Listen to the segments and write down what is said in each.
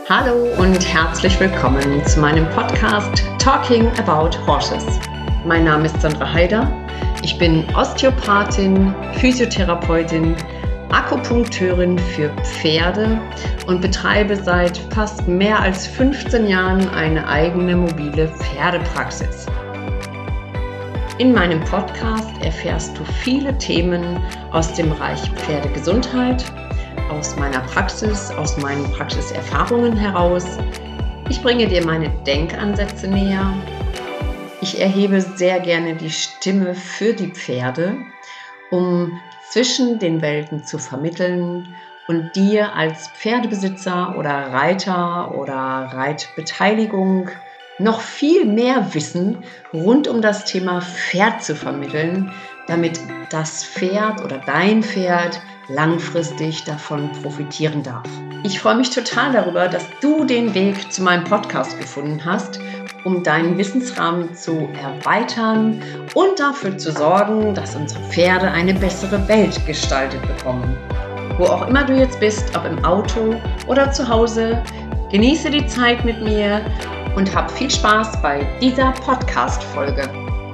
Hallo und herzlich willkommen zu meinem Podcast Talking About Horses. Mein Name ist Sandra Heider. Ich bin Osteopathin, Physiotherapeutin, Akupunkteurin für Pferde und betreibe seit fast mehr als 15 Jahren eine eigene mobile Pferdepraxis. In meinem Podcast erfährst du viele Themen aus dem Bereich Pferdegesundheit, aus meiner Praxis, aus meinen Praxiserfahrungen heraus. Ich bringe dir meine Denkansätze näher. Ich erhebe sehr gerne die Stimme für die Pferde, um zwischen den Welten zu vermitteln und dir als Pferdebesitzer oder Reiter oder Reitbeteiligung noch viel mehr Wissen rund um das Thema Pferd zu vermitteln, damit das Pferd oder dein Pferd langfristig davon profitieren darf. Ich freue mich total darüber, dass du den Weg zu meinem Podcast gefunden hast, um deinen Wissensrahmen zu erweitern und dafür zu sorgen, dass unsere Pferde eine bessere Welt gestaltet bekommen. Wo auch immer du jetzt bist, ob im Auto oder zu Hause, genieße die Zeit mit mir und hab viel Spaß bei dieser Podcast-Folge.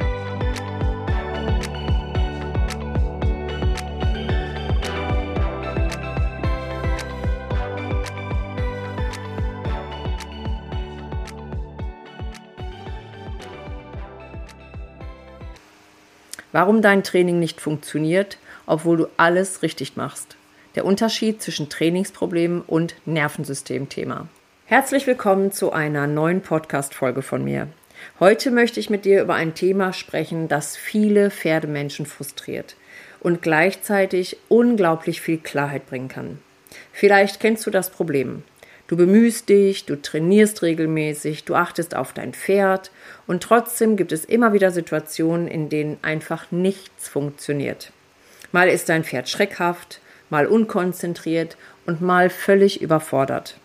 Warum dein Training nicht funktioniert, obwohl du alles richtig machst. Der Unterschied zwischen Trainingsproblemen und Nervensystemthema. Herzlich willkommen zu einer neuen Podcast-Folge von mir. Heute möchte ich mit dir über ein Thema sprechen, das viele Pferdemenschen frustriert und gleichzeitig unglaublich viel Klarheit bringen kann. Vielleicht kennst du das Problem. Du bemühst dich, du trainierst regelmäßig, du achtest auf dein Pferd und trotzdem gibt es immer wieder Situationen, in denen einfach nichts funktioniert. Mal ist dein Pferd schreckhaft, mal unkonzentriert und mal völlig überfordert.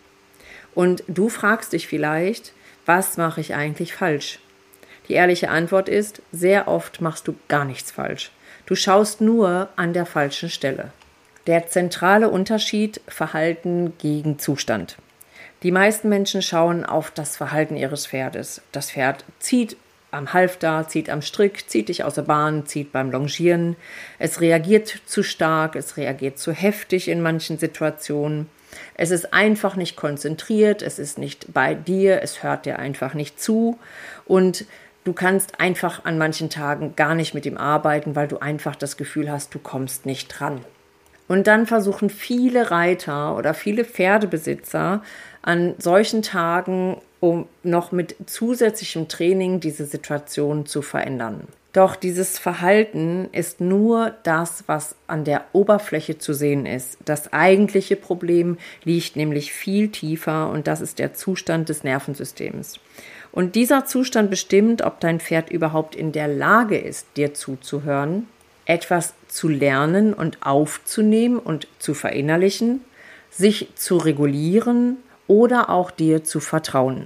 Und du fragst dich vielleicht, was mache ich eigentlich falsch? Die ehrliche Antwort ist, sehr oft machst du gar nichts falsch. Du schaust nur an der falschen Stelle. Der zentrale Unterschied: Verhalten gegen Zustand. Die meisten Menschen schauen auf das Verhalten ihres Pferdes. Das Pferd zieht am Halfter, zieht am Strick, zieht dich aus der Bahn, zieht beim Longieren. Es reagiert zu stark, es reagiert zu heftig in manchen Situationen. Es ist einfach nicht konzentriert, es ist nicht bei dir, es hört dir einfach nicht zu und du kannst einfach an manchen Tagen gar nicht mit ihm arbeiten, weil du einfach das Gefühl hast, du kommst nicht dran. Und dann versuchen viele Reiter oder viele Pferdebesitzer an solchen Tagen, um noch mit zusätzlichem Training diese Situation zu verändern. Doch dieses Verhalten ist nur das, was an der Oberfläche zu sehen ist. Das eigentliche Problem liegt nämlich viel tiefer und das ist der Zustand des Nervensystems. Und dieser Zustand bestimmt, ob dein Pferd überhaupt in der Lage ist, dir zuzuhören, etwas zu lernen und aufzunehmen und zu verinnerlichen, sich zu regulieren oder auch dir zu vertrauen.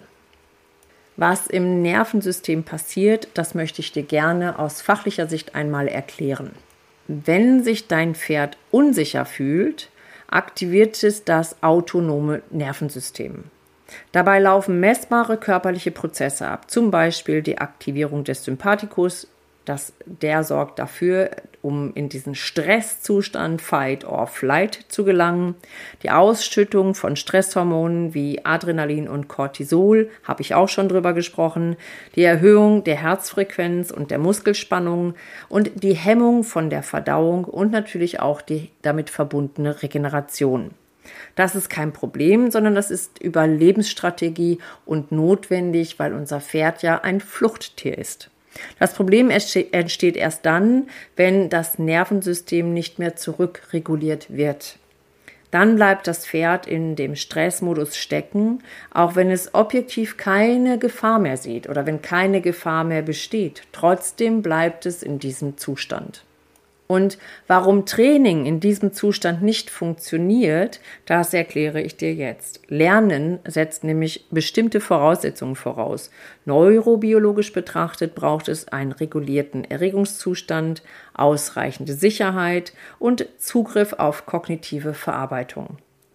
Was im Nervensystem passiert, das möchte ich dir gerne aus fachlicher Sicht einmal erklären. Wenn sich dein Pferd unsicher fühlt, aktiviert es das autonome Nervensystem. Dabei laufen messbare körperliche Prozesse ab, zum Beispiel die Aktivierung des Sympathikus. Der sorgt dafür, um in diesen Stresszustand Fight or Flight zu gelangen. Die Ausschüttung von Stresshormonen wie Adrenalin und Cortisol, habe ich auch schon drüber gesprochen. Die Erhöhung der Herzfrequenz und der Muskelspannung und die Hemmung von der Verdauung und natürlich auch die damit verbundene Regeneration. Das ist kein Problem, sondern das ist Überlebensstrategie und notwendig, weil unser Pferd ja ein Fluchttier ist. Das Problem entsteht erst dann, wenn das Nervensystem nicht mehr zurückreguliert wird. Dann bleibt das Pferd in dem Stressmodus stecken, auch wenn es objektiv keine Gefahr mehr sieht oder wenn keine Gefahr mehr besteht. Trotzdem bleibt es in diesem Zustand. Und warum Training in diesem Zustand nicht funktioniert, das erkläre ich dir jetzt. Lernen setzt nämlich bestimmte Voraussetzungen voraus. Neurobiologisch betrachtet braucht es einen regulierten Erregungszustand, ausreichende Sicherheit und Zugriff auf kognitive Verarbeitung.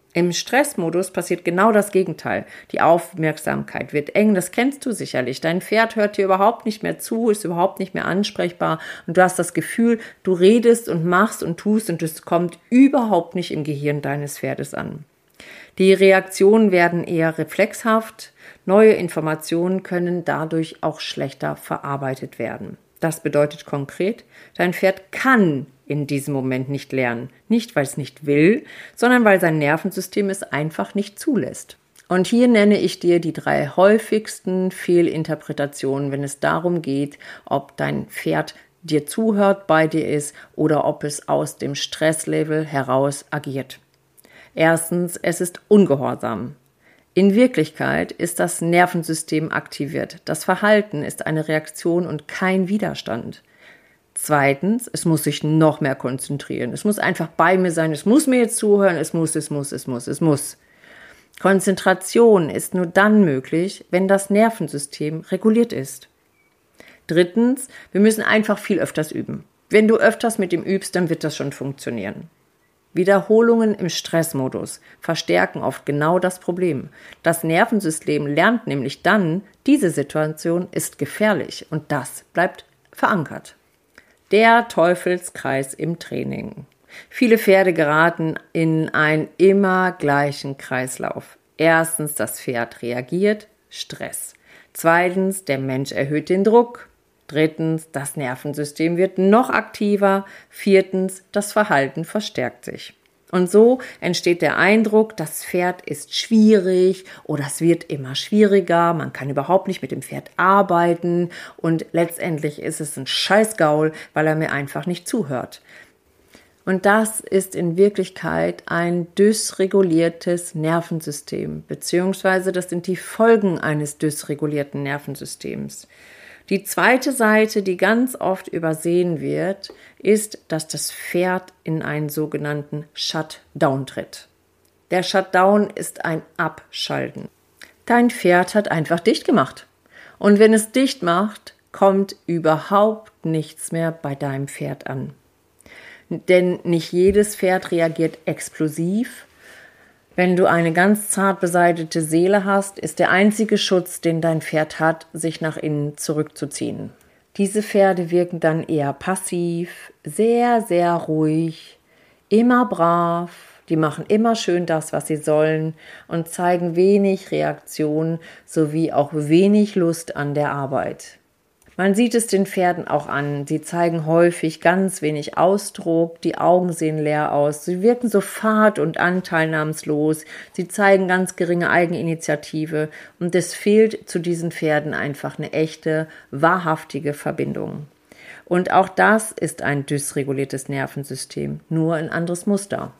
Im Stressmodus passiert genau das Gegenteil. Die Aufmerksamkeit wird eng, das kennst du sicherlich. Dein Pferd hört dir überhaupt nicht mehr zu, ist überhaupt nicht mehr ansprechbar und du hast das Gefühl, du redest und machst und tust und es kommt überhaupt nicht im Gehirn deines Pferdes an. Die Reaktionen werden eher reflexhaft, neue Informationen können dadurch auch schlechter verarbeitet werden. Das bedeutet konkret, dein Pferd kann in diesem Moment nicht lernen. Nicht, weil es nicht will, sondern weil sein Nervensystem es einfach nicht zulässt. Und hier nenne ich dir die 3 häufigsten Fehlinterpretationen, wenn es darum geht, ob dein Pferd dir zuhört, bei dir ist oder ob es aus dem Stresslevel heraus agiert. Erstens, es ist ungehorsam. In Wirklichkeit ist das Nervensystem aktiviert. Das Verhalten ist eine Reaktion und kein Widerstand. Zweitens, es muss sich noch mehr konzentrieren. Es muss einfach bei mir sein. Es muss mir jetzt zuhören. Es muss. Konzentration ist nur dann möglich, wenn das Nervensystem reguliert ist. Drittens, wir müssen einfach viel öfters üben. Wenn du öfters mit ihm übst, dann wird das schon funktionieren. Wiederholungen im Stressmodus verstärken oft genau das Problem. Das Nervensystem lernt nämlich dann, diese Situation ist gefährlich und das bleibt verankert. Der Teufelskreis im Training. Viele Pferde geraten in einen immer gleichen Kreislauf. Erstens, das Pferd reagiert, Stress. Zweitens, der Mensch erhöht den Druck. Drittens, das Nervensystem wird noch aktiver. Viertens, das Verhalten verstärkt sich. Und so entsteht der Eindruck, das Pferd ist schwierig oder es wird immer schwieriger, man kann überhaupt nicht mit dem Pferd arbeiten und letztendlich ist es ein Scheißgaul, weil er mir einfach nicht zuhört. Und das ist in Wirklichkeit ein dysreguliertes Nervensystem, beziehungsweise das sind die Folgen eines dysregulierten Nervensystems. Die zweite Seite, die ganz oft übersehen wird, ist, dass das Pferd in einen sogenannten Shutdown tritt. Der Shutdown ist ein Abschalten. Dein Pferd hat einfach dicht gemacht. Und wenn es dicht macht, kommt überhaupt nichts mehr bei deinem Pferd an. Denn nicht jedes Pferd reagiert explosiv. Wenn du eine ganz zart beseitete Seele hast, ist der einzige Schutz, den dein Pferd hat, sich nach innen zurückzuziehen. Diese Pferde wirken dann eher passiv, sehr, sehr ruhig, immer brav, die machen immer schön das, was sie sollen und zeigen wenig Reaktion sowie auch wenig Lust an der Arbeit. Man sieht es den Pferden auch an, sie zeigen häufig ganz wenig Ausdruck, die Augen sehen leer aus, sie wirken so fad und anteilnahmslos, sie zeigen ganz geringe Eigeninitiative und es fehlt zu diesen Pferden einfach eine echte, wahrhaftige Verbindung. Und auch das ist ein dysreguliertes Nervensystem, nur ein anderes Muster.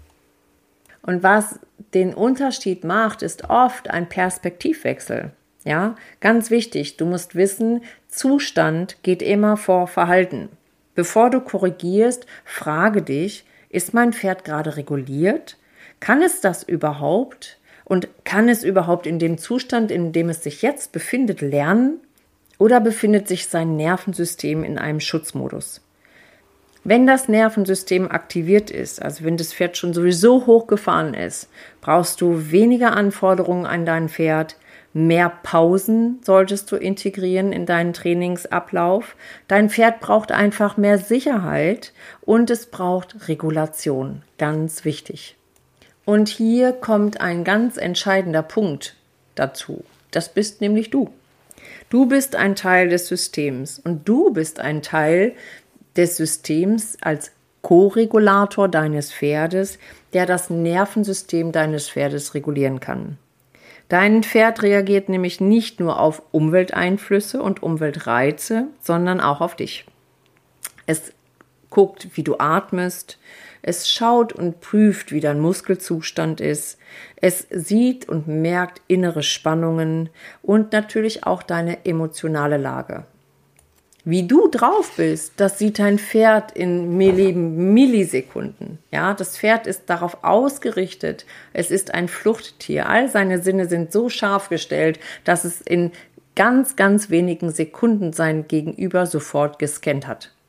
Und was den Unterschied macht, ist oft ein Perspektivwechsel. Ja, ganz wichtig, du musst wissen, Zustand geht immer vor Verhalten. Bevor du korrigierst, frage dich, ist mein Pferd gerade reguliert? Kann es das überhaupt? Und kann es überhaupt in dem Zustand, in dem es sich jetzt befindet, lernen? Oder befindet sich sein Nervensystem in einem Schutzmodus? Wenn das Nervensystem aktiviert ist, also wenn das Pferd schon sowieso hochgefahren ist, brauchst du weniger Anforderungen an dein Pferd. Mehr Pausen solltest du integrieren in deinen Trainingsablauf. Dein Pferd braucht einfach mehr Sicherheit und es braucht Regulation. Ganz wichtig. Und hier kommt ein ganz entscheidender Punkt dazu. Das bist nämlich du. Du bist ein Teil des Systems und du bist ein Teil des Systems als Co-Regulator deines Pferdes, der das Nervensystem deines Pferdes regulieren kann. Dein Pferd reagiert nämlich nicht nur auf Umwelteinflüsse und Umweltreize, sondern auch auf dich. Es guckt, wie du atmest, es schaut und prüft, wie dein Muskelzustand ist, es sieht und merkt innere Spannungen und natürlich auch deine emotionale Lage. Wie du drauf bist, das sieht dein Pferd in Millisekunden. Ja, das Pferd ist darauf ausgerichtet. Es ist ein Fluchttier. All seine Sinne sind so scharf gestellt, dass es in ganz, ganz wenigen Sekunden sein Gegenüber sofort gescannt hat.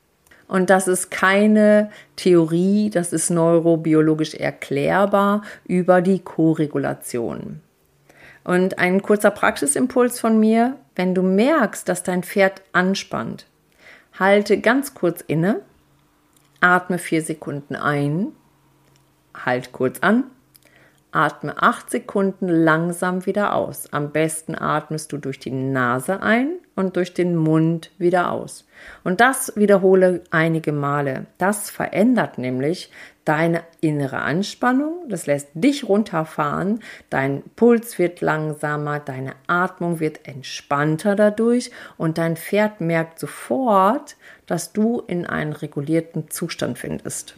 Und das ist keine Theorie, das ist neurobiologisch erklärbar über die Koregulation. Und ein kurzer Praxisimpuls von mir: Wenn du merkst, dass dein Pferd anspannt, halte ganz kurz inne, atme 4 Sekunden ein, halt kurz an, atme 8 Sekunden langsam wieder aus. Am besten atmest du durch die Nase ein und durch den Mund wieder aus. Und das wiederhole einige Male. Das verändert nämlich deine innere Anspannung. Das lässt dich runterfahren. Dein Puls wird langsamer, deine Atmung wird entspannter dadurch und dein Pferd merkt sofort, dass du in einen regulierten Zustand findest.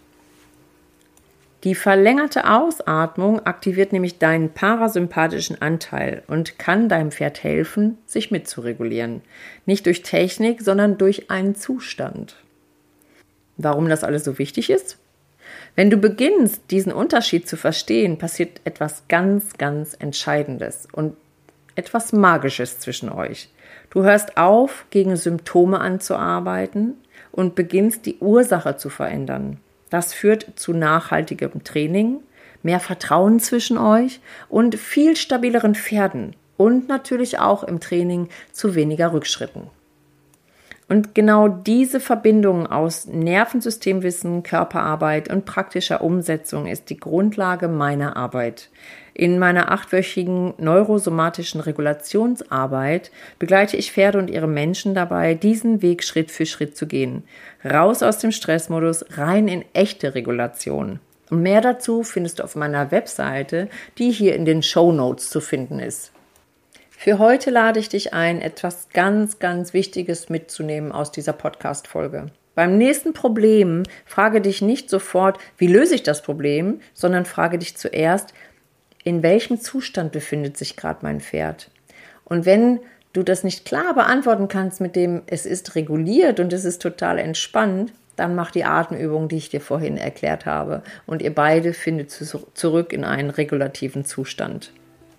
Die verlängerte Ausatmung aktiviert nämlich deinen parasympathischen Anteil und kann deinem Pferd helfen, sich mitzuregulieren. Nicht durch Technik, sondern durch einen Zustand. Warum das alles so wichtig ist? Wenn du beginnst, diesen Unterschied zu verstehen, passiert etwas ganz, ganz Entscheidendes und etwas Magisches zwischen euch. Du hörst auf, gegen Symptome anzuarbeiten und beginnst, die Ursache zu verändern. Das führt zu nachhaltigem Training, mehr Vertrauen zwischen euch und viel stabileren Pferden und natürlich auch im Training zu weniger Rückschritten. Und genau diese Verbindung aus Nervensystemwissen, Körperarbeit und praktischer Umsetzung ist die Grundlage meiner Arbeit. In meiner 8-wöchigen neurosomatischen Regulationsarbeit begleite ich Pferde und ihre Menschen dabei, diesen Weg Schritt für Schritt zu gehen. Raus aus dem Stressmodus, rein in echte Regulation. Und mehr dazu findest du auf meiner Webseite, die hier in den Shownotes zu finden ist. Für heute lade ich dich ein, etwas ganz, ganz Wichtiges mitzunehmen aus dieser Podcast-Folge. Beim nächsten Problem frage dich nicht sofort, wie löse ich das Problem, sondern frage dich zuerst, in welchem Zustand befindet sich gerade mein Pferd? Und wenn du das nicht klar beantworten kannst mit dem, es ist reguliert und es ist total entspannt, dann mach die Atemübung, die ich dir vorhin erklärt habe. Und ihr beide findet zurück in einen regulativen Zustand.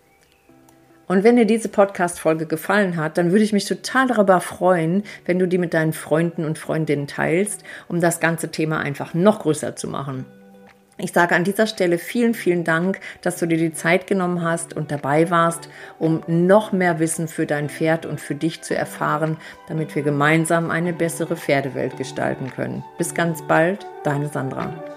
Und wenn dir diese Podcast-Folge gefallen hat, dann würde ich mich total darüber freuen, wenn du die mit deinen Freunden und Freundinnen teilst, um das ganze Thema einfach noch größer zu machen. Ich sage an dieser Stelle vielen, vielen Dank, dass du dir die Zeit genommen hast und dabei warst, um noch mehr Wissen für dein Pferd und für dich zu erfahren, damit wir gemeinsam eine bessere Pferdewelt gestalten können. Bis ganz bald, deine Sandra.